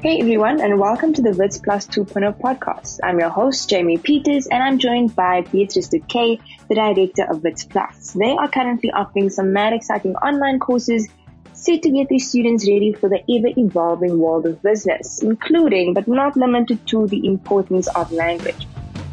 Hey everyone, and welcome to the Wits Plus 2.0 podcast. I'm your host, Jamie Peters, and I'm joined by Beatrice Duque, the director of Wits Plus. They are currently offering some mad exciting online courses set to get their students ready for the ever-evolving world of business, including, but not limited to, the importance of language.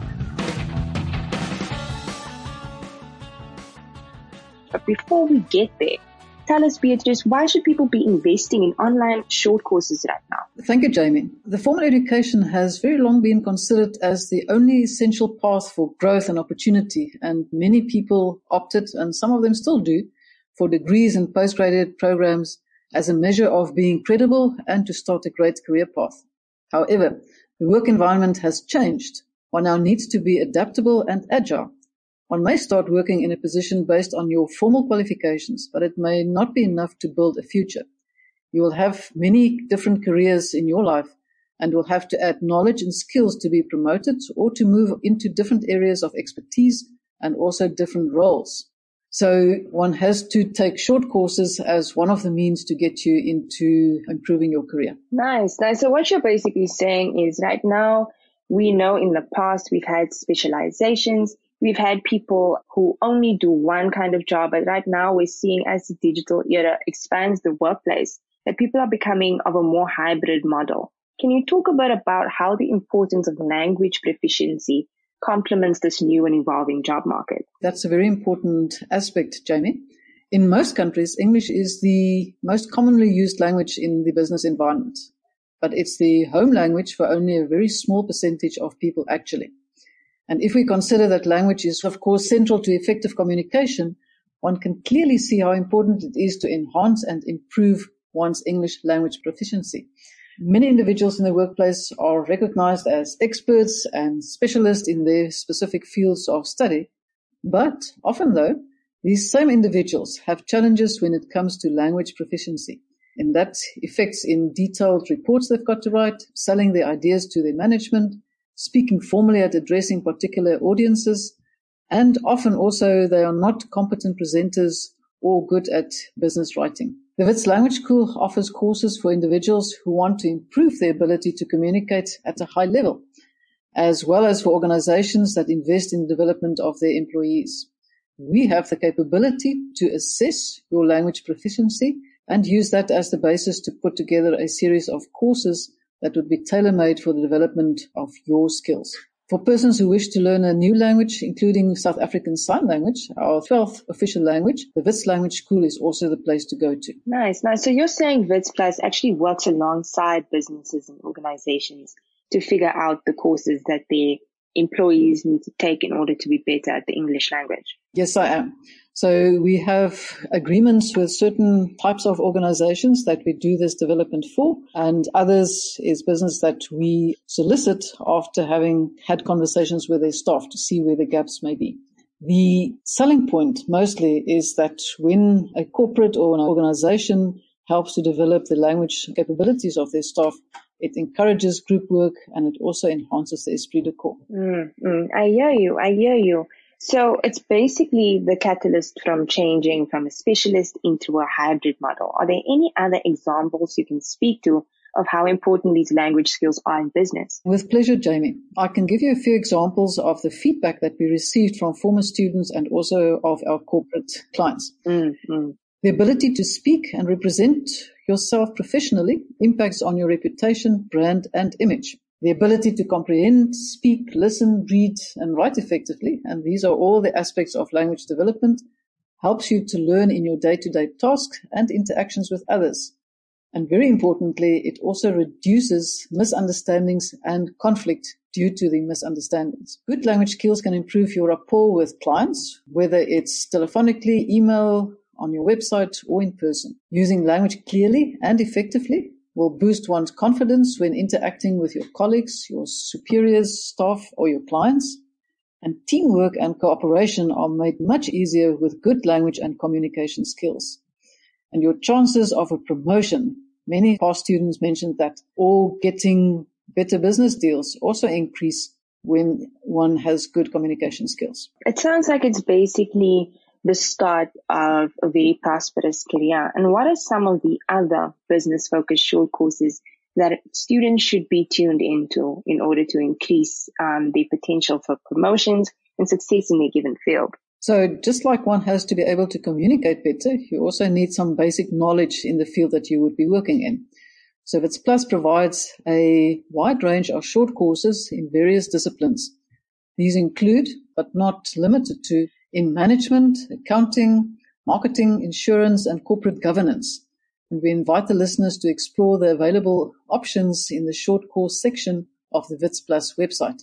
But before we get there, tell us, Beatrice, why should people be investing in online short courses right now? Thank you, Jamie. The formal education has very long been considered as the only essential path for growth and opportunity, and many people opted, and some of them still do, for degrees and postgraduate programs as a measure of being credible and to start a great career path. However, the work environment has changed. One now needs to be adaptable and agile. One may start working in a position based on your formal qualifications, but it may not be enough to build a future. You will have many different careers in your life and will have to add knowledge and skills to be promoted or to move into different areas of expertise and also different roles. So one has to take short courses as one of the means to get you into improving your career. Nice. So what you're basically saying is right now, we know in the past we've had specializations. We've had people who only do one kind of job, but right now we're seeing as the digital era expands the workplace, that people are becoming of a more hybrid model. Can you talk a bit about how the importance of language proficiency complements this new and evolving job market? That's a very important aspect, Jamie. In most countries, English is the most commonly used language in the business environment, but it's the home language for only a very small percentage of people actually. And if we consider that language is, of course, central to effective communication, one can clearly see how important it is to enhance and improve one's English language proficiency. Many individuals in the workplace are recognized as experts and specialists in their specific fields of study. But often, though, these same individuals have challenges when it comes to language proficiency. And that affects in detailed reports they've got to write, selling their ideas to their management, speaking formally at addressing particular audiences, and often also they are not competent presenters or good at business writing. The Wits Language School offers courses for individuals who want to improve their ability to communicate at a high level, as well as for organizations that invest in the development of their employees. We have the capability to assess your language proficiency and use that as the basis to put together a series of courses that would be tailor-made for the development of your skills. For persons who wish to learn a new language, including South African Sign Language, our 12th official language, the Wits Language School is also the place to go to. Nice. So you're saying Wits Plus actually works alongside businesses and organizations to figure out the courses that their employees need to take in order to be better at the English language? Yes, I am. So we have agreements with certain types of organizations that we do this development for, and others is business that we solicit after having had conversations with their staff to see where the gaps may be. The selling point mostly is that when a corporate or an organization helps to develop the language capabilities of their staff, it encourages group work and it also enhances the esprit de corps. I hear you. So it's basically the catalyst from changing from a specialist into a hybrid model. Are there any other examples you can speak to of how important these language skills are in business? With pleasure, Jamie. I can give you a few examples of the feedback that we received from former students and also of our corporate clients. The ability to speak and represent yourself professionally impacts on your reputation, brand, and image. The ability to comprehend, speak, listen, read, and write effectively, and these are all the aspects of language development, helps you to learn in your day-to-day tasks and interactions with others. And very importantly, it also reduces misunderstandings and conflict due to the misunderstandings. Good language skills can improve your rapport with clients, whether it's telephonically, email, on your website, or in person. Using language clearly and effectively will boost one's confidence when interacting with your colleagues, your superiors, staff, or your clients. And teamwork and cooperation are made much easier with good language and communication skills. And your chances of a promotion, many past students mentioned that, or getting better business deals also increase when one has good communication skills. It sounds like it's basically the start of a very prosperous career. And what are some of the other business-focused short courses that students should be tuned into in order to increase their potential for promotions and success in their given field. So just like one has to be able to communicate better, you also need some basic knowledge in the field that you would be working in. So WITS Plus provides a wide range of short courses in various disciplines. These include, but not limited to, in management, accounting, marketing, insurance, and corporate governance. And we invite the listeners to explore the available options in the short course section of the WITS Plus website.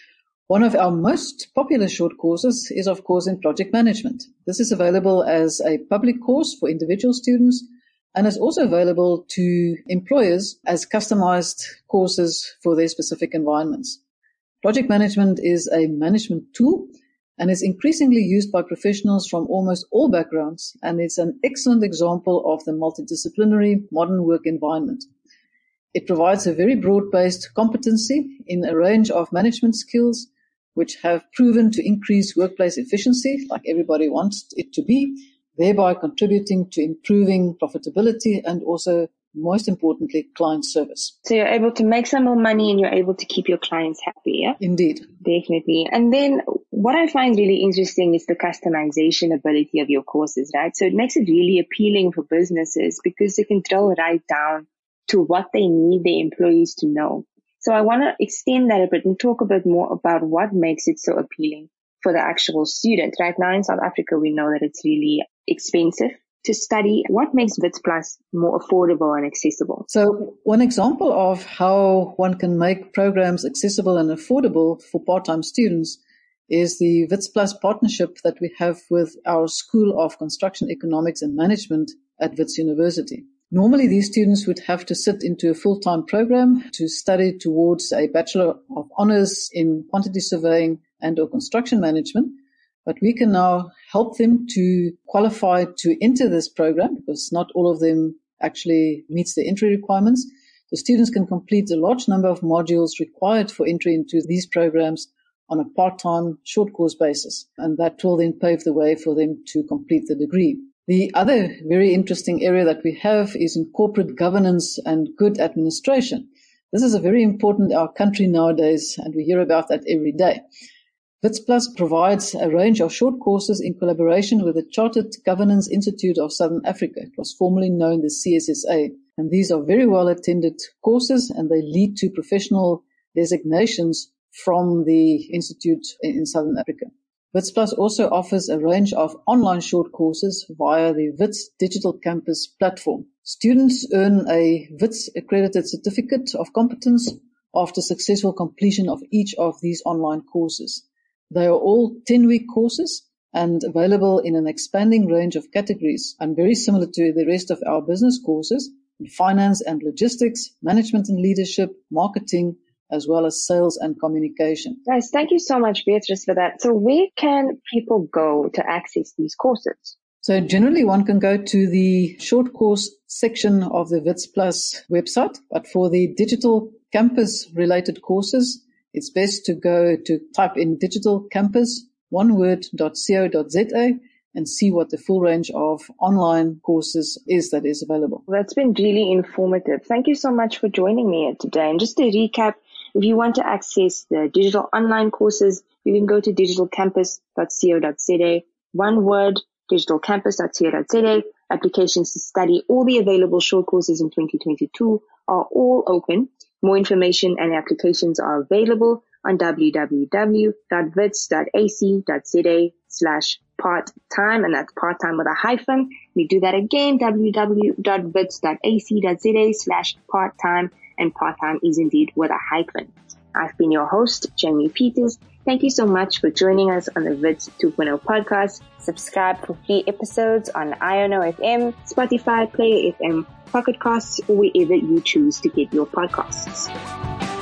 One of our most popular short courses is, of course, in project management. This is available as a public course for individual students and is also available to employers as customized courses for their specific environments. Project management is a management tool and is increasingly used by professionals from almost all backgrounds, and it's an excellent example of the multidisciplinary modern work environment. It provides a very broad-based competency in a range of management skills which have proven to increase workplace efficiency, like everybody wants it to be, thereby contributing to improving profitability and also, most importantly, client service. So you're able to make some more money and you're able to keep your clients happy, yeah? Indeed. Definitely. And then what I find really interesting is the customization ability of your courses, right? So it makes it really appealing for businesses because they can drill right down to what they need their employees to know. So I want to extend that a bit and talk a bit more about what makes it so appealing for the actual student. Right now in South Africa, we know that it's really expensive to study. What makes WITS Plus more affordable and accessible? So one example of how one can make programs accessible and affordable for part-time students is the WITS Plus partnership that we have with our School of Construction Economics and Management at WITS University. Normally, these students would have to sit into a full-time program to study towards a Bachelor of Honours in Quantity Surveying and or Construction Management, but we can now help them to qualify to enter this program because not all of them actually meets the entry requirements. The students can complete a large number of modules required for entry into these programs on a part-time short course basis, and that will then pave the way for them to complete the degree. The other very interesting area that we have is in corporate governance and good administration. This is a very important in our country nowadays, and we hear about that every day. WITS Plus provides a range of short courses in collaboration with the Chartered Governance Institute of Southern Africa. It was formerly known as CSSA. And these are very well attended courses, and they lead to professional designations from the Institute in Southern Africa. WITS Plus also offers a range of online short courses via the WITS Digital Campus platform. Students earn a WITS accredited certificate of competence after successful completion of each of these online courses. They are all 10-week courses and available in an expanding range of categories and very similar to the rest of our business courses in finance and logistics, management and leadership, marketing, as well as sales and communication. Guys, thank you so much, Beatrice, for that. So where can people go to access these courses? So generally one can go to the short course section of the WITS Plus website, but for the digital campus related courses, it's best to go to type in digital campus, oneword.co.za and see what the full range of online courses is that is available. That's been really informative. Thank you so much for joining me today. And just to recap, if you want to access the digital online courses, you can go to digitalcampus.co.za, one word, digitalcampus.co.za. Applications to study all the available short courses in 2022 are all open. More information and applications are available on www.wits.ac.za/part-time, and that's part-time with a hyphen. We do that again, www.wits.ac.za/part-time, and part-time is indeed with a hyphen. I've been your host, Jamie Peters. Thank you so much for joining us on the WITS 2.0 podcast. Subscribe for free episodes on Iono FM, Spotify, Player FM, Pocket Casts, or wherever you choose to get your podcasts.